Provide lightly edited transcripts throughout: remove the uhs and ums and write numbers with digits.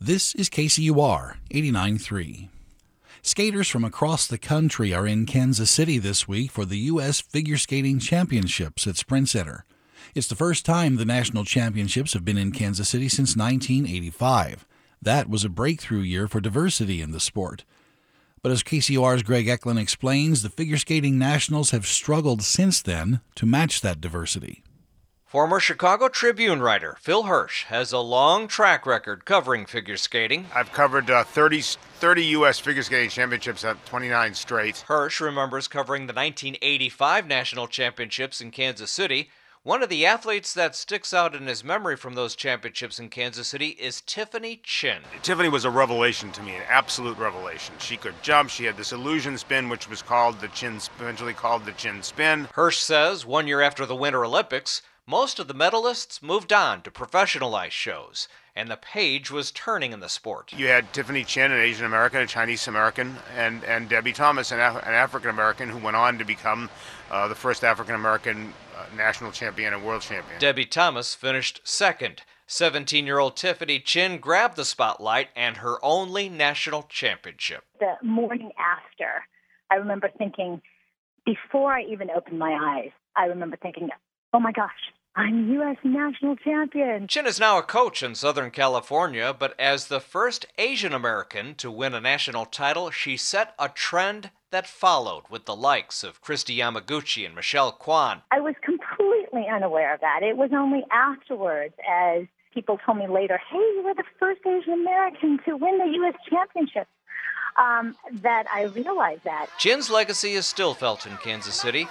This is KCUR 89.3. Skaters from across the country are in Kansas City this week for the U.S. Figure Skating Championships at Sprint Center. It's the first time the national championships have been in Kansas City since 1985. That was a breakthrough year for diversity in the sport. But as KCUR's Greg Eklund explains, the figure skating nationals have struggled since then to match that diversity. Former Chicago Tribune writer Phil Hirsch has a long track record covering figure skating. I've covered 30 U.S. figure skating championships at 29 straight. Hirsch remembers covering the 1985 national championships in Kansas City. One of the athletes that sticks out in his memory from those championships in Kansas City is Tiffany Chin. Tiffany was a revelation to me, an absolute revelation. She could jump. She had this illusion spin, which was eventually called the chin spin. Hirsch says 1 year after the Winter Olympics, most of the medalists moved on to professionalized shows, and the page was turning in the sport. You had Tiffany Chin, an Asian American, a Chinese American, and Debbie Thomas, an African American, who went on to become the first African American national champion and world champion. Debbie Thomas finished second. 17-year-old Tiffany Chin grabbed the spotlight and her only national championship. The morning after, I remember thinking, before I even opened my eyes, I remember thinking, oh my gosh, I'm U.S. national champion. Chin is now a coach in Southern California, but as the first Asian American to win a national title, she set a trend that followed with the likes of Kristi Yamaguchi and Michelle Kwan. I was completely unaware of that. It was only afterwards, as people told me later, hey, you were the first Asian American to win the U.S. championship, that I realized that. Chin's legacy is still felt in Kansas City.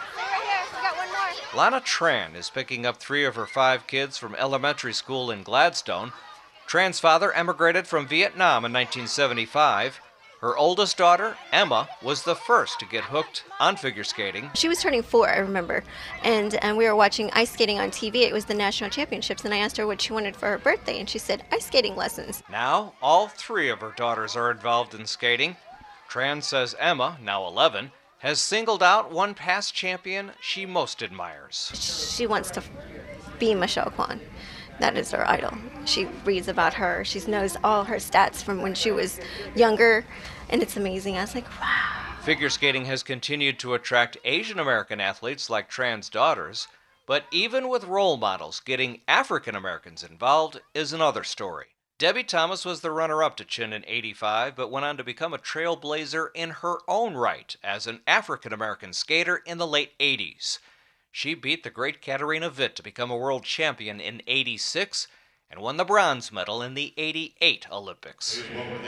Lana Tran is picking up 3 of her 5 kids from elementary school in Gladstone. Tran's father emigrated from Vietnam in 1975. Her oldest daughter, Emma, was the first to get hooked on figure skating. She was turning 4, I remember, and we were watching ice skating on TV. It was the national championships, and I asked her what she wanted for her birthday, and she said ice skating lessons. Now, all 3 of her daughters are involved in skating. Tran says Emma, now 11, has singled out one past champion she most admires. She wants to be Michelle Kwan. That is her idol. She reads about her. She knows all her stats from when she was younger, and it's amazing. I was like, wow. Figure skating has continued to attract Asian American athletes like Tran's daughters, but even with role models, getting African Americans involved is another story. Debbie Thomas was the runner-up to Chin in '85, but went on to become a trailblazer in her own right as an African-American skater in the late '80s. She beat the great Katarina Witt to become a world champion in '86 and won the bronze medal in the '88 Olympics.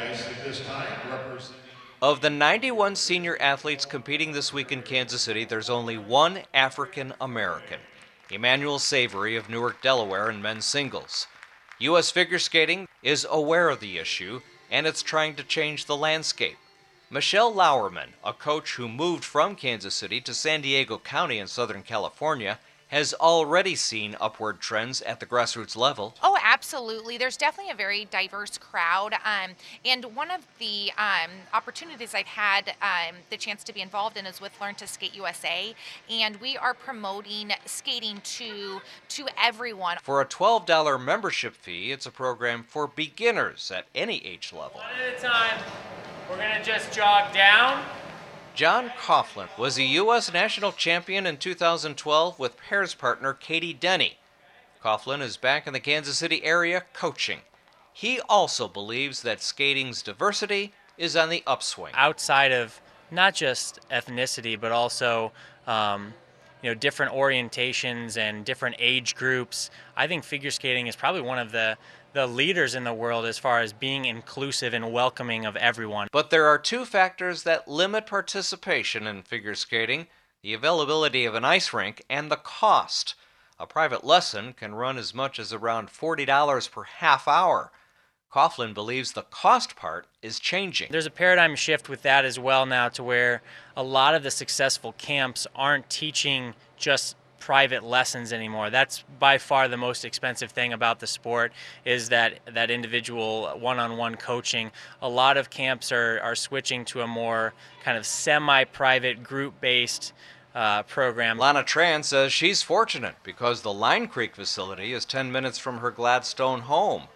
Of the 91 senior athletes competing this week in Kansas City, there's only one African-American, Emmanuel Savory of Newark, Delaware, in men's singles. U.S. figure skating is aware of the issue, and it's trying to change the landscape. Michelle Lauerman, a coach who moved from Kansas City to San Diego County in Southern California, has already seen upward trends at the grassroots level. Oh, absolutely. There's definitely a very diverse crowd. And one of the opportunities I've had the chance to be involved in is with Learn to Skate USA. And we are promoting skating to everyone. For a $12 membership fee, it's a program for beginners at any age level. One at a time. We're going to just jog down. John Coughlin was a U.S. national champion in 2012 with pairs partner Katie Denny. Coughlin is back in the Kansas City area coaching. He also believes that skating's diversity is on the upswing. Outside of not just ethnicity, but also different orientations and different age groups, I think figure skating is probably one of the leaders in the world as far as being inclusive and welcoming of everyone. But there are 2 factors that limit participation in figure skating: the availability of an ice rink and the cost. A private lesson can run as much as around $40 per half hour. Coughlin believes the cost part is changing. There's a paradigm shift with that as well now, to where a lot of the successful camps aren't teaching just private lessons anymore. That's by far the most expensive thing about the sport, is that individual one-on-one coaching. A lot of camps are switching to a more kind of semi-private, group-based program. Lana Tran says she's fortunate because the Line Creek facility is 10 minutes from her Gladstone home.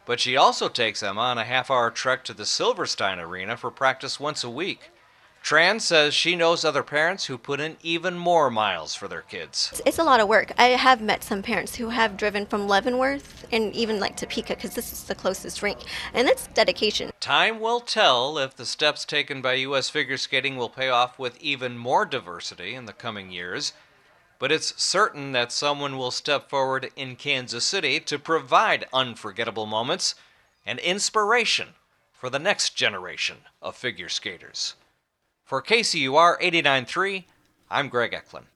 But she also takes them on a half-hour trek to the Silverstein Arena for practice once a week. Tran says she knows other parents who put in even more miles for their kids. It's a lot of work. I have met some parents who have driven from Leavenworth and even like Topeka, because this is the closest rink, and it's dedication. Time will tell if the steps taken by U.S. figure skating will pay off with even more diversity in the coming years. But it's certain that someone will step forward in Kansas City to provide unforgettable moments and inspiration for the next generation of figure skaters. For KCUR 89.3, I'm Greg Eklund.